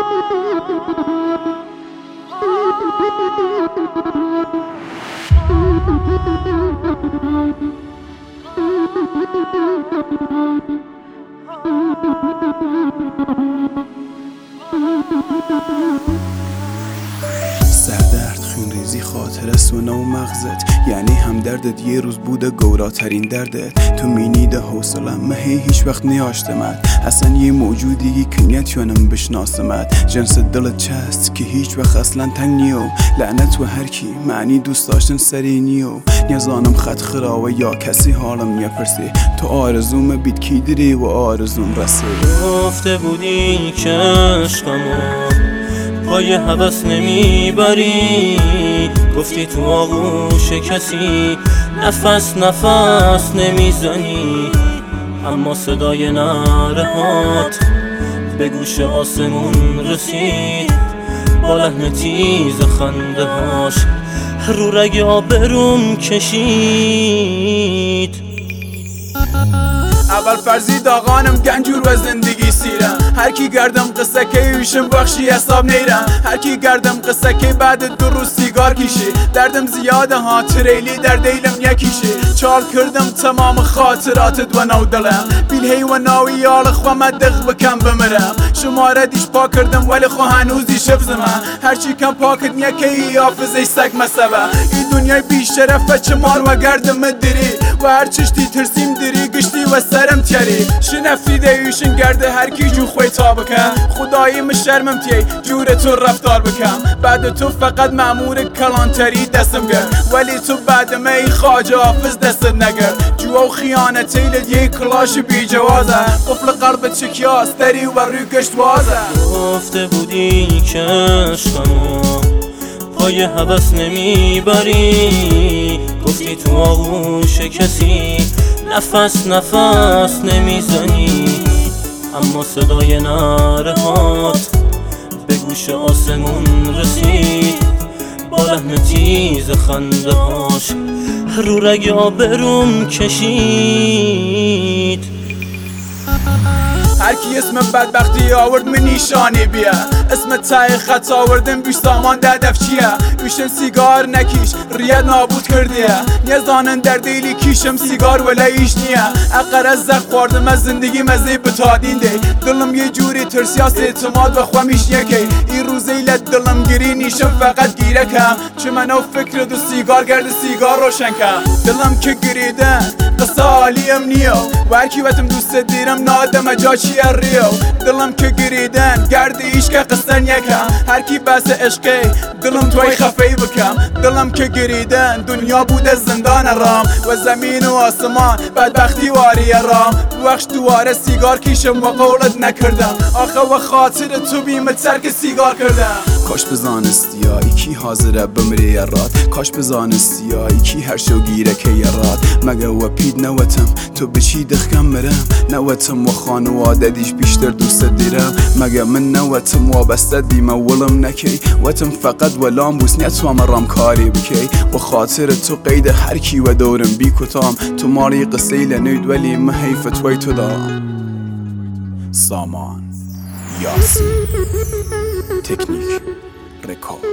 سردرد خونریزی خاطر سونه و مغزت، یعنی همدردت یه روز بوده گوراترین دردت. تو مینیده حوصلم هیچ وقت نیاشتمت، اصلا یه موجودی که نتونم بشناسمت. جنس دلت چست که هیچ وقت اصلا تنگ نیو، لعنت و هر کی معنی دوست داشتن سری نیو. نزانم خط خراوه یا کسی حالم نیپرسی، تو آرزوم بیت کی دری و آرزوم رسی. گفته بودی که عشقمو پای هوس نمیبری، گفتی تو آغوش کسی نفس نمیزنی. اما صدای نرهات به گوش آسمون رسید، با لحن تیز خنده هاش رو رگ آبروم کشید. اول فرضی داغانم گنجور و زندگی سیرم، هر کی گردم قصه که ایشم بخشی حساب نیرم. هر کی گردم قصه که بعد 2 روز سیگار کشی، دردم زیاده ها تریلی در دیلم یکیشی. چال کردم تمام خاطراتت و نو دلم، بیل هی و ناوی یال خوام دغ بکم بمرم. شماره دیش پا کردم ولی خو هنوزی شبزمم، هرچی کم پاکت نیکی حافظه سگ مسبه. این دنیای بی شرفه چمار و گردم دری، و هر چشتی ترسیم دری گشتی و سرم تیاری. شنفتی دیوشن گرده هر کی جو خوی تا بکن، خدایی مشرمم تی جور تو رفتار بکن. بعد تو فقط مأمور کلانتری دستم گرد، ولی تو بعد می خواجه حافظ دستت نگرد. جو و خیانتی لد یه کلاش بی جوازه، قفل قلبت شکیاست دری و روی گشت وازه. گفته بودی که عشقمو پای هوس نمیبری، گفتی تو آغوش کسی نفس نمیزنی. اما صدای نرهات به گوش آسمون رسید، با لحن تیز خنده هاش رو رگ آبروم کشید. هر کی اسم بدبختی آورد من نیشانی بیا، اسم تای خط آوردم بیش سامان دف چیه. بیشم سیگار نکیش ریاد نابود کردیه، نزانن در دیلی کیشم سیگار ولی ایش نیه. اقر از زخ خوردم از زندگی مزه بتادین دی، دلم یه جوری ترسیاس اعتماد و خوامیش یکی. این روزی لد دلم گیری نیشم فقط گیره کم، چه منو فکر دو سیگار گرد سیگار روشن کم. دلم که گریدن قصه عالیم نیو، و هر کی وقتم دوست دیرم نادم جا چی ریو. دلم که گریدن گرد ایش که قصن یکم، هر کی بس عشقی دلم توی خفی بکم. دلم که گریدن دنیا بوده زندان رام، و زمین و آسمان بدبختی واری رام. بخش دواره سیگار کشم و قولت نکردم، آخه و خاطر تو بیم ترک سیگار کردم. کاش بزانستی کی حاضره بمری یارات، کاش بزانستی کی هر شو گیره که یارات. مگه و پید نوتم تو بچی دخکم مرم، نوتم و خانواده دیش بیشتر دوست دیرم. مگه من نوتم وابسته دیم ولم نکی، وتم فقط ولام بوس نتوام رام کاری بکی. و خاطر تو قید هر کی و دورم بی کتام، تو ماری قصه لنید ولی محیف توی تو دام. سامان یاسین تکنیک رکورد.